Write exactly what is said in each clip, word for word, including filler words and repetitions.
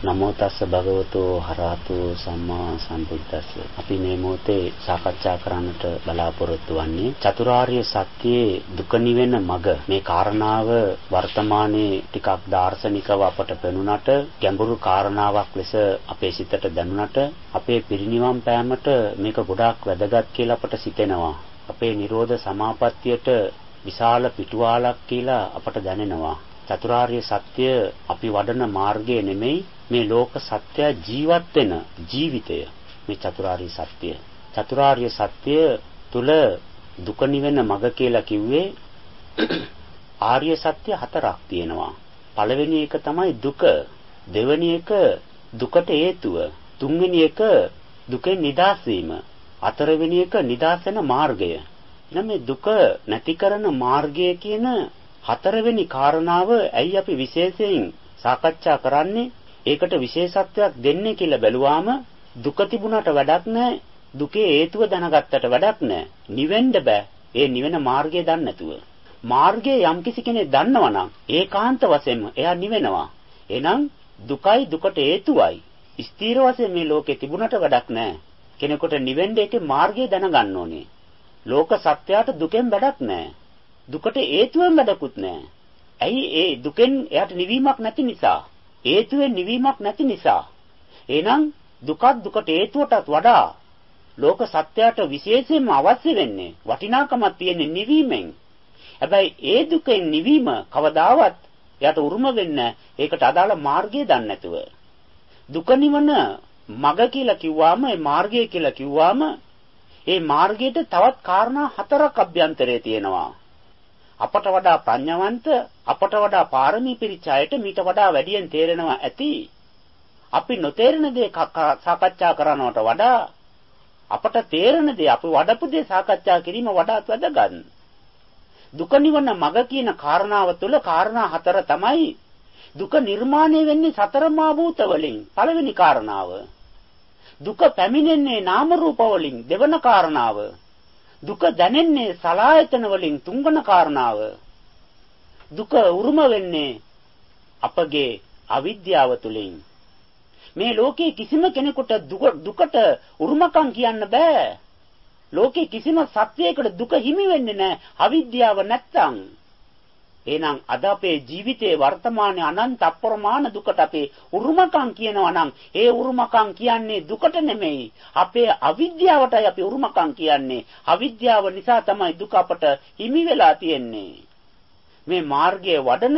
නමෝ තස්ස භගවතෝ හරහතු සම්මා සම්බුද්දස්ස. අපි මේ මොහොතේ සාකච්ඡා කරන්නට බලාපොරොත්තු වෙන්නේ චතුරාර්ය සත්‍යයේ දුක නිවෙන මඟ. මේ කාරණාව වර්තමානයේ ටිකක් දාර්ශනිකව අපට පෙනුනට ගැඹුරු කාරණාවක් ලෙස අපේ සිතට දැනුනට අපේ පිරිනිවන් පෑමට මේක ගොඩාක් වැදගත් කියලා අපට සිතෙනවා. අපේ නිරෝධ සමාපත්තියට විශාල පිටුවාලක් කියලා අපට දැනෙනවා. චතුරාර්ය සත්‍ය අපි වඩන මාර්ගය නෙමෙයි, මේ ලෝක සත්‍ය ජීවත් වෙන ජීවිතය මේ චතුරාර්ය සත්‍ය. චතුරාර්ය සත්‍ය තුල දුක නිවෙන මඟ කියලා කිව්වේ ආර්ය සත්‍ය හතරක් තියෙනවා. පළවෙනි එක තමයි දුක, දෙවෙනි එක දුකට හේතුව, තුන්වෙනි එක දුකෙන් නිදහස් වීම, හතරවෙනි එක නිදහස් වෙන මාර්ගය. එහෙනම් මේ දුක නැති කරන මාර්ගය කියන හතරවෙනි කාරණාව ඇයි අපි විශේෂයෙන් සාකච්ඡා කරන්නේ? ඒකට විශේෂත්වයක් දෙන්නේ කියලා බැලුවාම දුක තිබුණාට වැඩක් නැහැ, දුකේ හේතුව දැනගත්තට වැඩක් නැහැ. නිවෙන්න බෑ ඒ නිවෙන මාර්ගය දන්නේ නැතුව. මාර්ගය යම්කිසි කෙනෙක් දන්නවනම් ඒකාන්ත වශයෙන්ම එයා නිවෙනවා. එහෙනම් දුකයි දුකට හේතුවයි ස්ථීර වශයෙන් මේ ලෝකේ තිබුණාට වැඩක් නැහැ. කෙනෙකුට නිවෙන්න ඒකේ මාර්ගය දැනගන්න ඕනේ. ලෝක සත්‍යයට දුකෙන් වැඩක් නැහැ. දුකට හේතුවෙන් වැඩකුත් නැහැ. ඇයි? ඒ දුකෙන් එයාට නිවීමක් නැති නිසා. හේතුවෙන් නිවීමක් නැති නිසා. එහෙනම් දුකත් දුකට හේතුවටත් වඩා ලෝක සත්‍යයට විශේෂයෙන්ම අවශ්‍ය වෙන්නේ, වටිනාකමක් තියෙන්නේ නිවීමෙන්. හැබැයි ඒ දුකෙන් නිවීම කවදාවත් එයාට උරුම වෙන්නේ ඒකට අදාළ මාර්ගය දන්නේ නැතුව. දුක නිවන මග කියලා කිව්වාම, ඒ මාර්ගය කියලා කිව්වාම, ඒ මාර්ගයට තවත් කාරණා හතරක් අභ්‍යන්තරයේ තියෙනවා. අපට වඩා ප්‍රඥාවන්ත, අපට වඩා පාරමී පිරිච්ච අයට මීට වඩා වැඩියෙන් තේරෙනවා ඇති. අපි නොතේරෙන දේ සාකච්ඡා කරනවට වඩා අපට තේරෙන දේ, අපි වඩපු දේ සාකච්ඡා කිරීම වඩාත් වැදගත්. දුක නිවන මඟ කියන කාරණාව තුළ කාරණා හතර තමයි. දුක නිර්මාණය වෙන්නේ සතර මා භූත වලින්, පළවෙනි කාරණාව. දුක පැමිණෙන්නේ නාම රූප වලින්, දෙවන කාරණාව. දුක දැනෙන්නේ සලආයතන වලින්, තුන්වන කාරණාව. දුක උරුම වෙන්නේ අපගේ අවිද්‍යාව තුලින්. මේ ලෝකේ කිසිම කෙනෙකුට දුකට උරුමකම් කියන්න බෑ. ලෝකේ කිසිම සත්‍යයකට දුක හිමි වෙන්නේ නැහැ අවිද්‍යාව නැත්තම්. එහෙනම් අද අපේ ජීවිතයේ වර්තමානයේ අනන්ත අප්‍රමාණ දුකට අපේ උරුමකම් කියනවා නම්, ඒ උරුමකම් කියන්නේ දුකට නෙමෙයි, අපේ අවිද්‍යාවටයි අපි උරුමකම් කියන්නේ. අවිද්‍යාව නිසා තමයි දුක අපට හිමි වෙලා තියෙන්නේ. මේ මාර්ගයේ වඩන,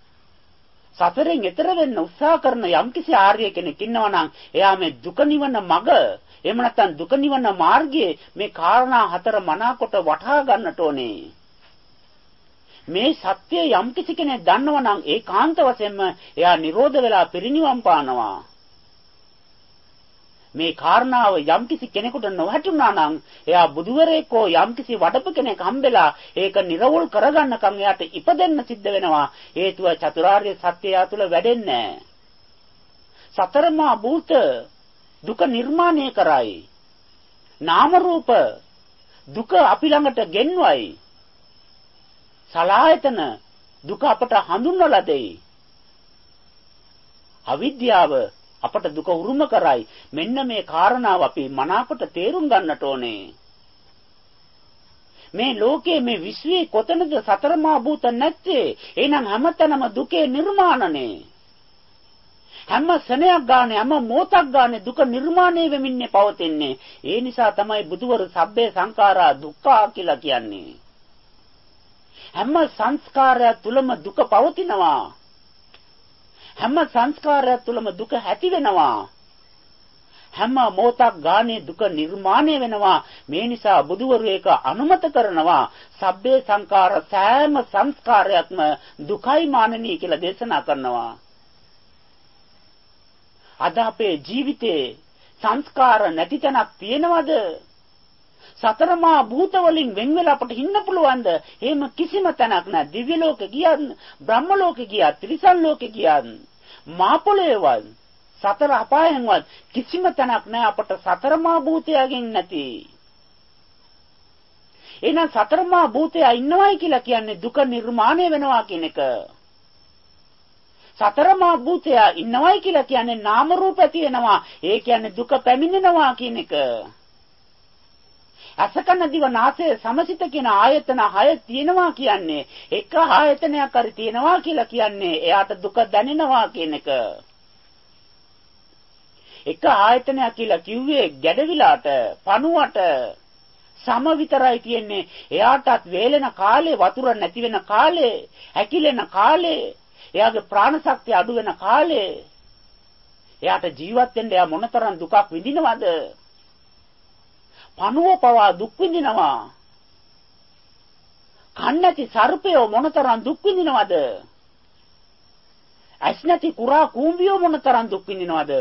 සතරෙන් එතර වෙන්න උත්සාහ කරන යම්කිසි ආර්ය කෙනෙක් ඉන්නවා නම්, එයා මේ දුක නිවන මඟ, එහෙම නැත්නම් දුක නිවන මාර්ගයේ මේ කාරණා හතර මනාකොට වටහා ගන්නට ඕනේ. මේ සත්‍ය යම්කිසි කෙනෙක් දන්නවා නම් ඒකාන්ත වශයෙන්ම එයා නිරෝධ වෙලා පිරිනිවන් පානවා. මේ කාරණාව යම්කිසි කෙනෙකුට නොහැටුණා නම් එයා බුදුවරයෙක් හෝ යම්කිසි වඩපු කෙනෙක් හම්බෙලා ඒක නිර්වෝල් කරගන්නකම් එයාට ඉපදෙන්න සිද්ධ වෙනවා. හේතුව චතුරාර්ය සත්‍යය තුළ වැඩෙන්නේ නැහැ. සතරමා භූත දුක නිර්මාණය කරයි. නාම රූප දුක අපි ළඟට ගෙන්වයි. සලආයතන දුක අපට හඳුන්වලා දෙයි. අවිද්‍යාව අපට දුක උරුම කරයි. මෙන්න මේ කාරණාව අපි මනාකොට තේරුම් ගන්නට ඕනේ. මේ ලෝකයේ මේ විශ්වයේ කොතනද සතරමා භූත නැත්තේ? එහෙනම් හැමතැනම දුකේ නිර්මාණනේ. හැම සෙනෙයක් ගානේ, හැම මොහොතක් ගානේ දුක නිර්මාණය වෙමින්නේ පවතින්නේ. ඒ නිසා තමයි බුදුවරු සබ්බේ සංඛාරා දුක්ඛා කියලා කියන්නේ. හැම සංස්කාරයක් තුලම දුක පවතිනවා. හැම සංස්කාරයක් තුලම දුක ඇති වෙනවා. හැම මොහොතක් ගානේ දුක නිර්මාණය වෙනවා. මේ නිසා බුදුවරු ඒක අනුමත කරනවා. සබ්බේ සංඛාර, සෑම සංස්කාරයක්ම දුකයි මානනී කියලා දේශනා කරනවා. අද අපේ ජීවිතේ සංස්කාර නැති තැනක් තියෙනවද? සතරමා භූත වලින් වෙන් වෙලා අපට ඉන්න පුළුවන්ද? එහෙම කිසිම තැනක් නැහැ. දිව්‍ය ලෝකෙ ගියත්, බ්‍රහ්ම ලෝකෙ ගියත්, ත්‍රිසන් ලෝකෙ ගියත්, මා පොළේවත්, සතර අපායෙන්වත් කිසිම තැනක් නැහැ අපට සතරමා භූතයන්ගෙන් නැති. එහෙනම් සතරමා භූතය ඉන්නවයි කියලා කියන්නේ දුක නිර්මාණය වෙනවා කියන එක. සතරමා භූතය ඉන්නවයි කියලා කියන්නේ නාම රූප තියෙනවා. ඒ කියන්නේ දුක පැමිණෙනවා කියන එක. අසකන දිව නාසය සමසිත කියන ආයතන හය තියෙනවා කියන්නේ එක ආයතනයක් හරි තියෙනවා කියලා කියන්නේ එයාට දුක දැනෙනවා කියන එක. එක ආයතනයක් කියලා කිව්වේ ගැඩවිලාට, පණුවට සම විතරයි තියෙන්නේ. එයාටත් වේලෙන කාලේ, වතුර නැති වෙන කාලේ, හැකිලෙන කාලේ, එයාගේ ප්‍රාණ ශක්තිය අඩු වෙන කාලේ එයාට ජීවත් වෙන්න එයා මොනතරම් දුකක් විඳිනවද? පණුව පවා දුක් විඳිනවා. කන් නැති සර්පයෝ මොනතරම් දුක් විඳිනවද? ඇස් නැති කුරා කූඹියෝ මොනතරම් දුක් විඳිනවද?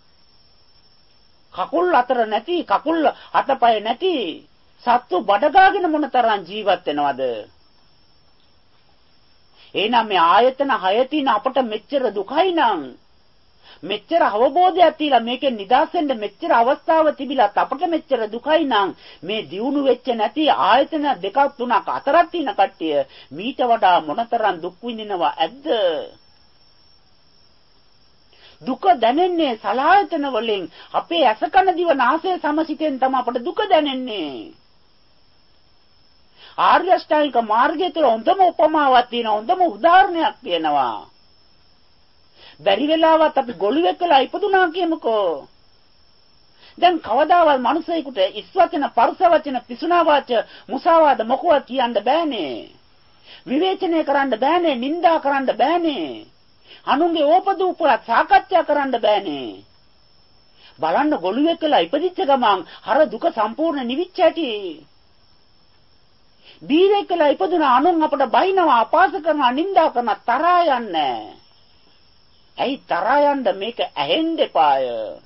කකුල් අතර නැති, කකුල් අතපය නැති සත්තු බඩගාගෙන මොනතරම් ජීවත් වෙනවද? එහෙනම් මේ ආයතන හය තියෙන අපට මෙච්චර දුකයි නම්, මෙච්චර අවබෝධයක් තියලා මේකෙන් නිදහස් වෙන්න මෙච්චර අවස්ථාව තිබිලත් අපට මෙච්චර දුකයි නම්, මේ දියුණු වෙච්ච නැති ආයතන දෙකක් තුනක් හතරක් තියෙන කට්ටිය මීට වඩා මොනතරම් දුක් විඳිනවා ඇද්ද? දුක දැනෙන්නේ සලආයතන වලින්. අපේ ඇස කන දිව නාසය සමසිතෙන් තමයි අපට දුක දැනෙන්නේ. ආර්ය අෂ්ටාංගික මාර්ගය තුළ හොඳම උපමාවක් තියෙනවා, හොඳම උදාහරණයක් තියෙනවා. බැරි වෙලාවත් අපි ගොළුෙක් වෙලා ඉපදුනා කියමුකෝ. දැන් කවදාවත් මිනිසෙකුට ඉස්වචන, පරුස වචන, පිසුනා වාච, මුසාවාද මොකවත් කියන්න බෑනේ. විවේචනය කරන්න බෑනේ, නිඳා කරන්න බෑනේ. අනුන්ගේ ඕපදූපවත් සාකච්ඡා කරන්න බෑනේ. බලන්න ගොළුෙක් වෙලා ඉපදිච්ච ගමන් අර දුක සම්පූර්ණ නිවිච්ච ඇති. බීරෙක් වෙලා ඉපදුනා අනුන් අපට බයිනවා, අපාස කරනවා, නිඳා කරනවා, තරහා යන්නේ. ඇයි තරහා යන්න? මේක ඇහෙන්න එපාය.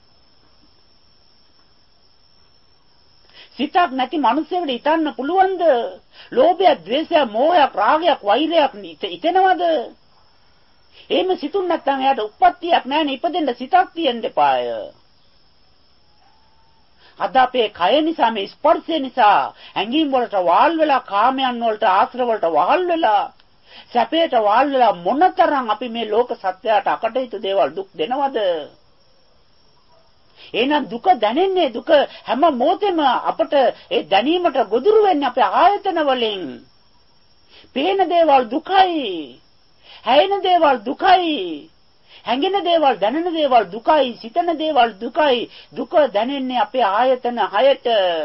සිතක් නැති මිනිස්සෙකුට හිතන්න පුළුවන්ද? ලෝභය, ද්වේෂය, මෝහය, රාගය, වෛරයක් හිතෙනවද? එහෙම සිතුන් නැත්නම් එයාට උප්පත්තියක් නැහැනේ, ඉපදෙන්න සිතක් තියෙන්න එපාය. අද අපේ කය නිසා, මේ ස්පර්ශය නිසා ඇඟීම් වලට වාල් වෙලා, කාමයන් වලට, ආශ්‍රව වලට වාල් වෙලා, සැපයට වාල් වෙලා මොනතරම් අපි මේ ලෝක සත්‍යයට අකටයුතු දේවල් දුක් දෙනවද? එහෙනම් දුක දැනෙන්නේ, දුක හැම මොහොතෙම අපට ඒ දැනීමට ගොදුරු වෙන්නේ අපේ ආයතන වලින්. පේන දේවල් දුකයි, හැයෙන දේවල් දුකයි, හැඟෙන දේවල්, දැනෙන දේවල් දුකයි, සිතන දේවල් දුකයි. දුක දැනෙන්නේ අපේ ආයතන හයට.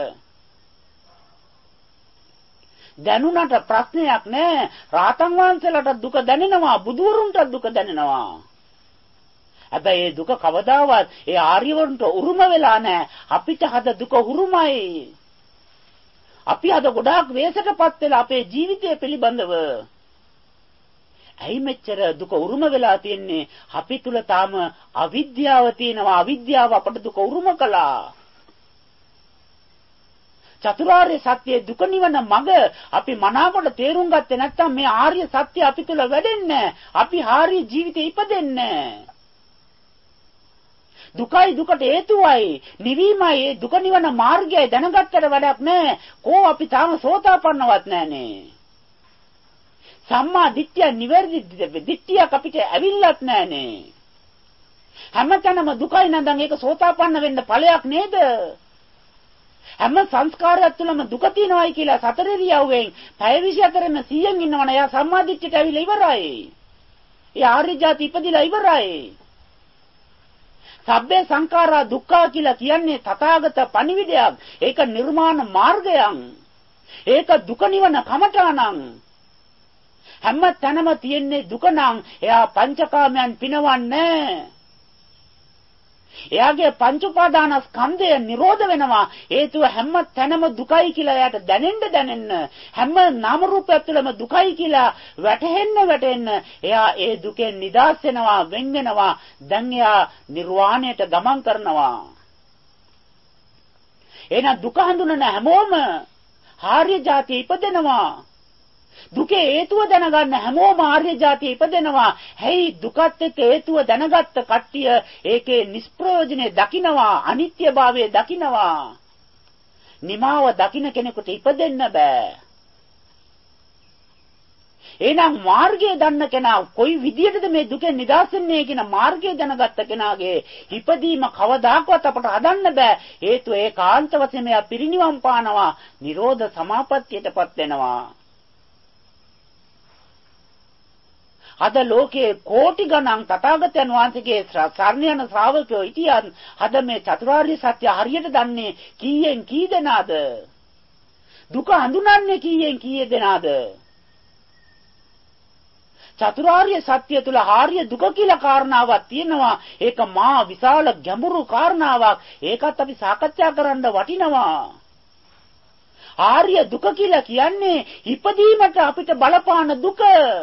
දැනුණට ප්‍රශ්නයක් නෑ. රාතන් වහන්සේලාට දුක දැනෙනවා, බුදුවරුන්ට දුක දැනෙනවා. හැබැයි ඒ දුක කවදාවත් ඒ ආර්යවරුන්ට උරුම වෙලා නෑ. අපිට හද දුක උරුමයි. අපි අද ගොඩාක් වේසකටපත් වෙලා අපේ ජීවිතය පිළිබඳව. ඇයි මෙච්චර දුක උරුම වෙලා තියෙන්නේ? අපි තුල තාම අවිද්‍යාව තියෙනවා. අවිද්‍යාව අපට දුක උරුම කළා. චතුරාර්ය සත්‍ය දුක නිවන මඟ අපි මනාකොට තේරුම් ගත්තේ නැත්නම් මේ ආර්ය සත්‍ය අපි තුල වැඩෙන්නේ. අපි ආර්ය ජීවිතේ ඉපදෙන්නේ. දුකයි දුකට හේතුවයි නිවීමයි ඒ දුක නිවන මාර්ගයයි දැනගත්තට වැඩක් නැහැ. කෝ අපි තාම සෝතාපන්නවත් නැහනේ. සම්මා දිට්ඨිය නිවැරදි දිට්ඨියක් අපිට ඇවිල්ලත් නැහනේ. හැමතැනම දුකයි නඳන් ඒක සෝතාපන්න වෙන්න ඵලයක් නේද? හැම සංස්කාරයක් තුළම දුක තියෙනවායි කියලා සතර ඉරියව්වෙන් පැය විසිහතරෙම සීයෙන් ඉන්නවනේ. එයා සම්මා දිට්ඨියට ඇවිල්ලා ඉවරයි. ඒ ආර්ය ජාති ඉපදිලා ඉවරයි. සබ්බේ සංඛාරා දුක්ඛා කියලා කියන්නේ තථාගත පණිවිඩයක්. ඒක නිර්මාණ මාර්ගයක්. ඒක දුක නිවන කමඨාණං. හැම තැනම තියෙන්නේ දුක නම් එයා පංචකාමයන් පිනවන්නේ. එයාගේ පංච උපාදාන ස්කන්ධය නිරෝධ වෙනවා. හේතුව හැම තැනම දුකයි කියලා එයාට දැනෙන්න දැනෙන්න, හැම නාම රූපයක් තුළම දුකයි කියලා වැටහෙන්න වැටෙන්න එයා ඒ දුකෙන් නිදහස් වෙනවා, වෙන් වෙනවා. දැන් එයා නිර්වාණයට ගමන් කරනවා. එහෙනම් දුක හඳුනන හැමෝම ආර්ය ජාතිය ඉපදෙනවා. දුකේ හේතුව දැනගන්න හැමෝම ආර්ය ජාතිය ඉපදෙනවා. හැයි දුකත් එක්ක හේතුව දැනගත්ත කට්ටිය ඒකේ නිෂ්ප්‍රයෝජනේ දකිනවා, අනිත්‍යභාවය දකිනවා. නිමාව දකින්න කෙනෙකුට ඉපදෙන්න බෑ. එහෙනම් මාර්ගය දන්න කෙනා කොයි විදියටද මේ දුකෙන් නිදහස් වෙන්නේ කියන මාර්ගය දැනගත්ත කෙනාගේ ඉපදීම කවදාකවත් අපට හදන්න බෑ. හේතුව ඒකාන්ත වශයෙන්ම එයා පිරිනිවන් පානවා, නිරෝධ සමාපත්තියටපත් වෙනවා. අද ලෝකයේ කෝටි ගණන් තථාගතයන් වහන්සේගේ සරණ යන ශ්‍රාවකයෝ හිටියන් අද මේ චතුරාර්ය සත්‍ය හරියට දන්නේ කීයෙන් කී දෙනාද? දුක හඳුනන්නේ කීයෙන් කී දෙනාද? චතුරාර්ය සත්‍ය තුල ආර්ය දුක කියලා කාරණාවක් තියෙනවා. ඒක මා විශාල ගැඹුරු කාරණාවක්. ඒකත් අපි සාකච්ඡා කරන්න වටිනවා. ආර්ය දුක කියලා කියන්නේ ඉපදීමට අපිට බලපාන දුක.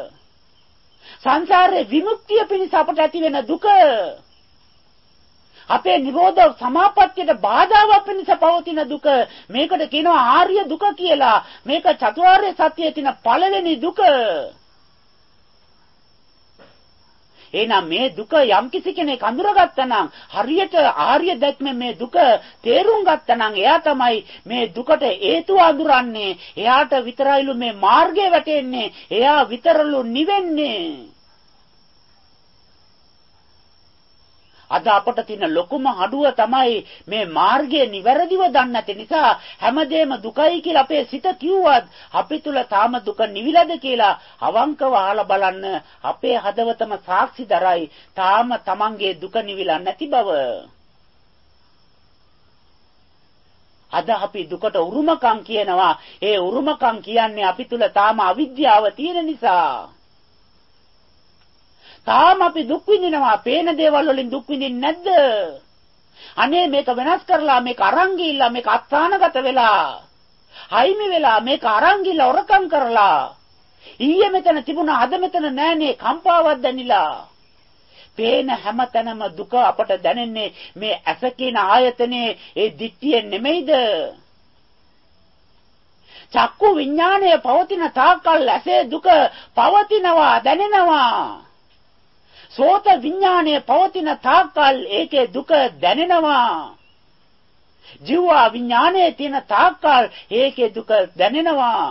සංසාරේ විමුක්තිය පිණිස අපට ඇති වෙන දුක. අපේ නිරෝධ සමාපත්තියට බාධාවක් වෙනස පවතින දුක. මේකට කියනවා ආර්ය දුක කියලා. මේක චතුරාර්ය සත්‍යයේ තියෙන පළවෙනි දුක. එහෙනම් මේ දුක යම් කිසි කෙනෙක් අඳුරගත්තා නම් හරියට ආර්ය දැක්මේ මේ දුක තේරුම් ගත්තා නම් එයා තමයි මේ දුකට හේතුව අඳුරන්නේ. එයාට විතරයිලු මේ මාර්ගය වැටෙන්නේ. එයා විතරලු නිවෙන්නේ. අද අපට තියෙන ලොකුම අඩුව තමයි මේ මාර්ගය නිවැරදිව දන්නේ නැති නිසා හැමදේම දුකයි කියලා අපේ සිත කිව්වත් අපි තුල තාම දුක නිවිලාද කියලා අවංකව අහලා බලන්න. අපේ හදවතම සාක්ෂි දරයි තාම තමන්ගේ දුක නිවිලා නැති බව. අද අපි දුකට උරුමකම් කියනවා. ඒ උරුමකම් කියන්නේ අපි තුල තාම අවිද්‍යාව තියෙන නිසා. තාම අපි දුක් විඳිනවා. පේන දේවල් වලින් දුක් විඳින්නේ නැද්ද? අනේ මේක වෙනස් කරලා මේක අරන් ගිහිල්ලා මේක අත්සානගත වෙලා හයිමි වෙලා මේක අරන් ගිහිල්ලා ඔරකම් කරලා ඊයේ මෙතන තිබුණා අද මෙතන නෑනේ කම්පාවක් දැනිලා. පේන හැමතැනම දුක අපට දැනෙන්නේ මේ ඇස කියන ආයතනේ ඒ දිට්ඨියෙන් නෙමෙයිද? චක්කු විඥාණය පවතින තාක්කල් ඇසේ දුක පවතිනවා දැනෙනවා. සෝත විඥානයේ පවතින තාක්කල් ඒකේ දුක දැනෙනවා. ජීව විඥානයේ තියෙන තාක්කල් ඒකේ දුක දැනෙනවා.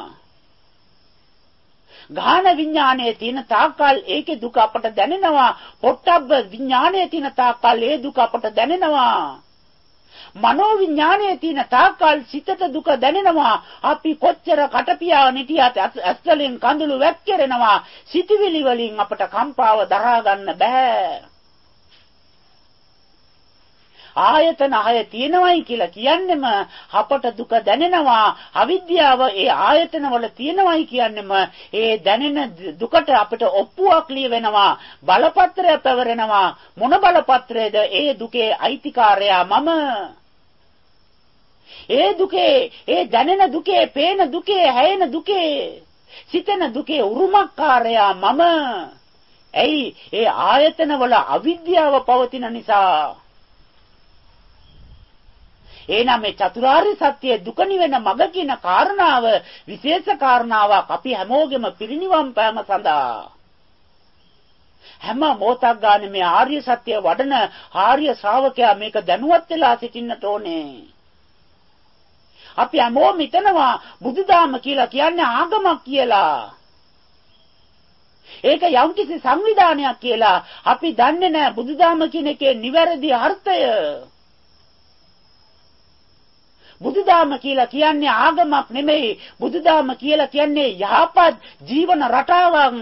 ගාහන විඥානයේ තියෙන තාක්කල් ඒකේ දුක අපට දැනෙනවා. පොට්ටබ්බ විඥානයේ තියෙන තාක්කල් ඒ දුක අපට දැනෙනවා. මනෝ විඥානයේ තියෙන තාක්කල් සිතට දුක දැනෙනවා. අපි කොච්චර කටපියාගෙන හිටියත් ඇස්වලින් කඳුළු වැක්කිරෙනවා. සිතවිලි වලින් අපට කම්පාව දරා ගන්න බෑ. ආයතන හය තියෙනවයි කියලා කියන්නෙම අපට දුක දැනෙනවා. අවිද්‍යාව ඒ ආයතන වල තියෙනවයි කියන්නෙම ඒ දැනෙන දුකට අපිට ඔප්පුවක් ලියවෙනවා. බලපත්‍රය පැවරෙනවා. මොන බලපත්‍රයේද? ඒ දුකේ අයිතිකාරයා මම. ඒ දුකේ ඒ දැනෙන දුකේ පේන දුකේ හැයෙන දුකේ සිතන දුකේ උරුමකාරයා මම. ඇයි? ඒ ආයතන වල අවිද්‍යාව පවතින නිසා. එහෙනම් මේ චතුරාර්ය සත්‍ය දුක නිවෙන මඟ කියන කාරණාව විශේෂ කාරණාවක් අපි හැමෝගෙම පිරිනිවන් පෑම සඳහා හැම මොහොතක් ගන්න මේ ආර්ය සත්‍ය වඩන ආර්ය ශ්‍රාවකයා මේක දැනුවත් වෙලා සිටින්නට ඕනේ. අපි හැමෝම හිතනවා බුදුදහම කියලා කියන්නේ ආගමක් කියලා. ඒක යම්කිසි සංවිධානයක් කියලා. අපි දන්නේ නැහැ බුදුදහම කියන එකේ නිවැරදි අර්ථය. බුදුදහම කියලා කියන්නේ ආගමක් නෙමෙයි. බුදුදහම කියලා කියන්නේ යහපත් ජීවන රටාවක්.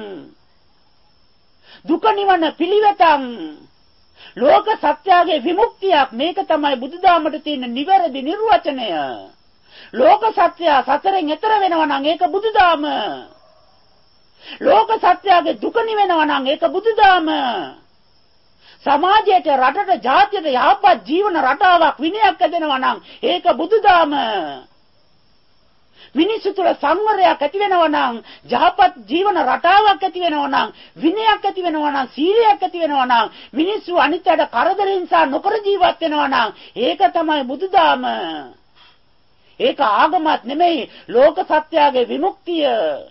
දුක නිවන පිළිවෙතක්. ලෝක සත්‍යයේ විමුක්තියක්. මේක තමයි බුදුදහමට තියෙන නිවැරදි නිර්වචනය. ලෝක සත්‍ය සතරෙන් එතර වෙනවා නම් ඒක බුදුදහම. ලෝක සත්‍යයේ දුක නිවෙනවා නම් ඒක බුදුදහම. සමාජයට රටට ජාතියට යහපත් ජීවන රටාවක් විනයක් ඇදෙනවා නම් ඒක බුදුදහම. මිනිස්සු තුළ සංවරයක් ඇති වෙනවා නම් යහපත් ජීවන රටාවක් ඇති වෙනවා නම් විනයක් ඇති වෙනවා නම් සීලයක් ඇති වෙනවා නම් මිනිස්සු අනිත්‍යයට කරදරින් සහ නොකර ජීවත් වෙනවා නම් ඒක තමයි බුදුදහම. ඒක ආගමක් නෙමෙයි ලෝක සත්‍යයේ විමුක්තිය.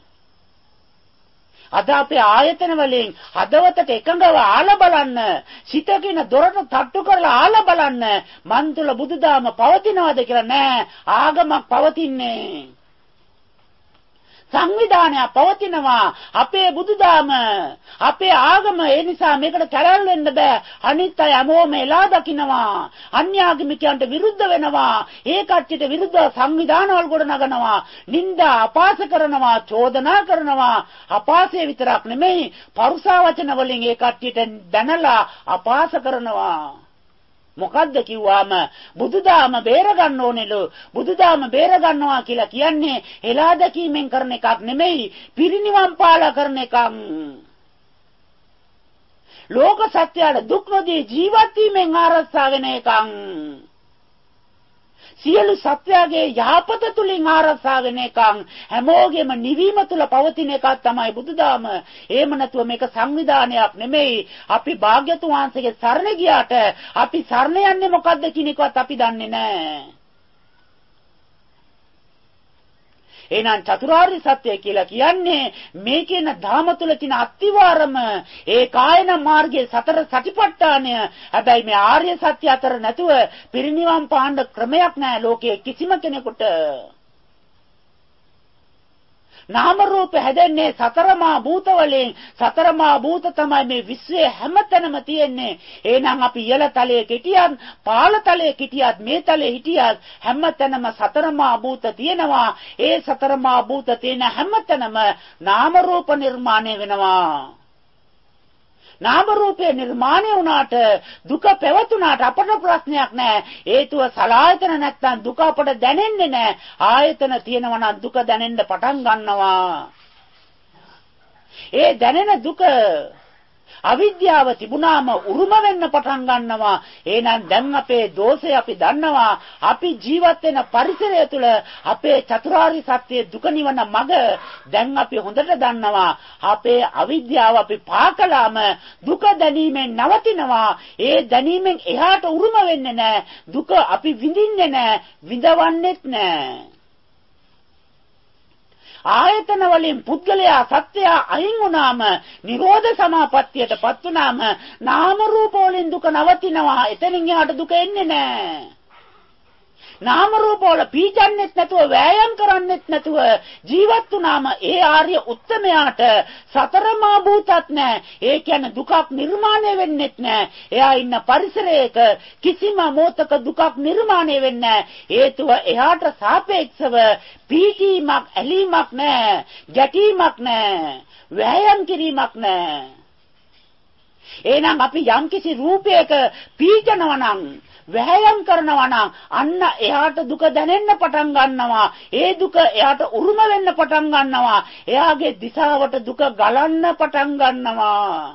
අද අපේ ආයතන වලින් හදවතට එකඟව ආලා බලන්න, සිතකින දොරට තට්ටු කරලා ආලා බලන්න මන් තුල බුදුදහම පවතිනවද කියලා. නෑ, ආගමක් පවතින්නේ. සංවිධානයක් පවතිනවා. අපේ බුදුදහම, අපේ ආගම, ඒ නිසා මේකට කැරල් වෙන්න බෑ. අනිත් අය හැමෝම එලා දකින්නවා. අන්‍යාගමිකයන්ට විරුද්ධ වෙනවා. ඒ කට්ටියට විරුද්ධව සංවිධානවල ගොඩ නගනවා. නිନ୍ଦා අපාස කරනවා, චෝදනා කරනවා. අපාසය විතරක් නෙමෙයි, පරුසා වචන වලින් ඒ කට්ටියට දැනලා අපාස කරනවා. මොකද්ද කිව්වාම බුදුදහම බේර ගන්න ඕනෙලු. බුදුදහම බේර ගන්නවා කියලා කියන්නේ එලා දැකීමෙන් කරන එකක් නෙමෙයි, පිරිනිවන් පාලා කරන එකක්. ලෝක සත්‍යයට දුක් නොදී ජීවත් වීමෙන් ආරක්ෂා වෙන එකක්. සියලු සත්‍යයේ යහපත තුලින් ආරක්ෂා වෙන එකක්. හැමෝගෙම නිවීම තුල පවතින එකක් තමයි බුදුදහම. එහෙම නැතුව මේක සංවිධානයක් නෙමෙයි. අපි භාග්‍යතුන් වහන්සේගේ සරණ ගියාට අපි සරණ යන්නේ මොකද්ද කියන එකවත් අපි දන්නේ නැහැ. එහෙනම් චතුරාර්ය සත්‍ය කියලා කියන්නේ මේ කියන ධාම තුල තියෙන අත්විවරම, ඒ කායන මාර්ගයේ සතර සතිපට්ඨානය. හැබැයි මේ ආර්ය සත්‍ය අතර නැතුව පිරිනිවන් පාන්න ක්‍රමයක් නැහැ ලෝකයේ කිසිම කෙනෙකුට. නාම රූප හැදෙන්නේ සතරමා භූත වලින්. සතරමා භූත තමයි මේ විශ්වයේ හැමතැනම තියෙන්නේ. එහෙනම් අපි ඉහළ තලයේ හිටියත්, පහළ තලයේ හිටියත්, මේ තලයේ හිටියත් හැමතැනම සතරමා භූත තියෙනවා. ඒ සතරමා භූත තියෙන හැමතැනම නාම රූප නිර්මාණය වෙනවා. නාම රූපේ නිර්මාණය වුණාට දුක පැවතුණාට අපට ප්‍රශ්නයක් නැහැ. හේතුව සලආයතන නැත්තම් දුක අපට දැනෙන්නේ නැහැ. ආයතන තියෙනවා නම් දුක දැනෙන්න පටන් ගන්නවා. ඒ දැනෙන දුක අවිද්‍යාව තිබුණාම උරුම වෙන්න පටන් ගන්නවා. එහෙනම් දැන් අපේ දෝෂය අපි දන්නවා. අපි ජීවත් වෙන පරිසරය තුළ අපේ චතුරාර්ය සත්‍ය දුක නිවන මඟ දැන් අපි හොඳට දන්නවා. අපේ අවිද්‍යාව අපි පාකලාම දුක දැනීමෙන් නවතිනවා. ඒ දැනීමෙන් එහාට උරුම වෙන්නේ නැහැ. දුක අපි විඳින්නේ නැහැ, විඳවන්නෙත් නැහැ. ආයතන වලින් පුද්ගලයා සත්‍යය අයින් වුණාම, නිරෝධ සමාපත්තියටපත් වුණාම නාම රූප වලින් දුක නවතිනවා. එතනින් එහාට දුක එන්නේ නැහැ. නාම රූප වල පීඩන්නෙත් නැතුව, වෑයම් කරන්නෙත් නැතුව ජීවත් වුණාම ඒ ආර්ය උත්තමයාට සතරමා භූතත් නැහැ. ඒ කියන්නේ දුකක් නිර්මාණය වෙන්නෙත් නැහැ. එයා ඉන්න පරිසරයක කිසිම මොහතක දුකක් නිර්මාණය වෙන්නේ නැහැ. හේතුව එයාට සාපේක්ෂව පීඩීමක්, ඇලීමක් නැහැ, ගැටීමක් නැහැ, වෑයම් කිරීමක් නැහැ. එහෙනම් අපි යම්කිසි රූපයක පීඩනවා නම්, වැයම් කරනවා නම් අන්න එයාට දුක දැනෙන්න පටන් ගන්නවා. ඒ දුක එයාට උරුම වෙන්න පටන් ගන්නවා. එයාගේ දිශාවට දුක ගලන්න පටන් ගන්නවා.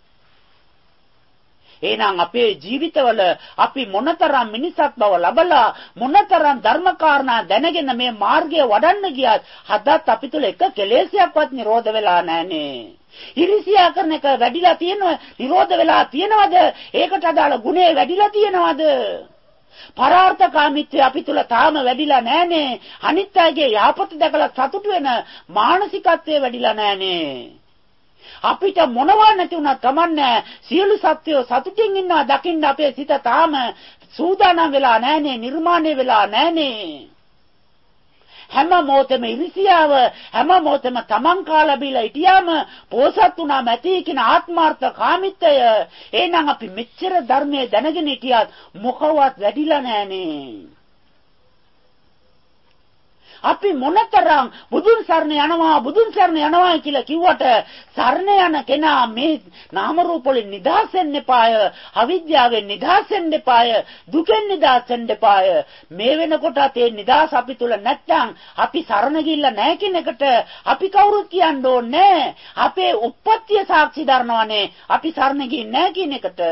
එහෙනම් අපේ ජීවිතවල අපි මොනතරම් මිනිසත් බව ලබලා, මොනතරම් ධර්මකාරණා දැනගෙන මේ මාර්ගය වඩන්න ගියත් හදත් අපි තුල එක කෙලෙසයක්වත් නිරෝධ වෙලා නැහනේ. ඉරිසියා කරන එක වැඩිලා තියෙනව, නිරෝධ වෙලා තියෙනවද? ඒකට අදාළ ගුණේ වැඩිලා තියෙනවද? පරාර්ථකාමීත්වය අපි තුල තාම වැඩිලා නැහනේ. අනිත් අයගේ යහපත දැකලා සතුටු වෙන මානසිකත්වය වැඩිලා නැහනේ. අපිට මොනවා නැති වුණත් කමන්නේ, සියලු සත්‍යෝ සතුටින් ඉන්නවා දකින්න අපේ සිත තාම සූදානම් වෙලා නැහනේ, නිර්මාණය වෙලා නැහනේ. හැම මොහොතෙම ඉරිසියාව, හැම මොහොතෙම තමන් කාලා බීලා හිටියාම පෝසත් වුණා මැති කියන ආත්මార్థ කාමිත්වය. එහෙනම් අපි මෙච්චර ධර්මයේ දැනගෙන හිටියත් මොකවත් වැඩිලා නැහනේ. අපි මොනතරම් බුදුන් සරණ යනවා, බුදුන් සරණ යනවා කියලා කිව්වට සරණ යන කෙනා මේ නාම රූප වලින් නිදහස් වෙන්න එපාය, අවිද්‍යාවෙන් නිදහස් වෙන්න එපාය, දුකෙන් නිදහස් වෙන්න එපාය. මේ වෙනකොටත් ඒ නිදහස් අපි තුල නැත්නම් අපි සරණ ගිහිල්ලා නැහැ කියන එකට අපි කවුරුත් කියන්න ඕනේ. අපේ උප්පත්තිය සාක්ෂි දරනවානේ අපි සරණ ගිහින් නැහැ කියන එකට.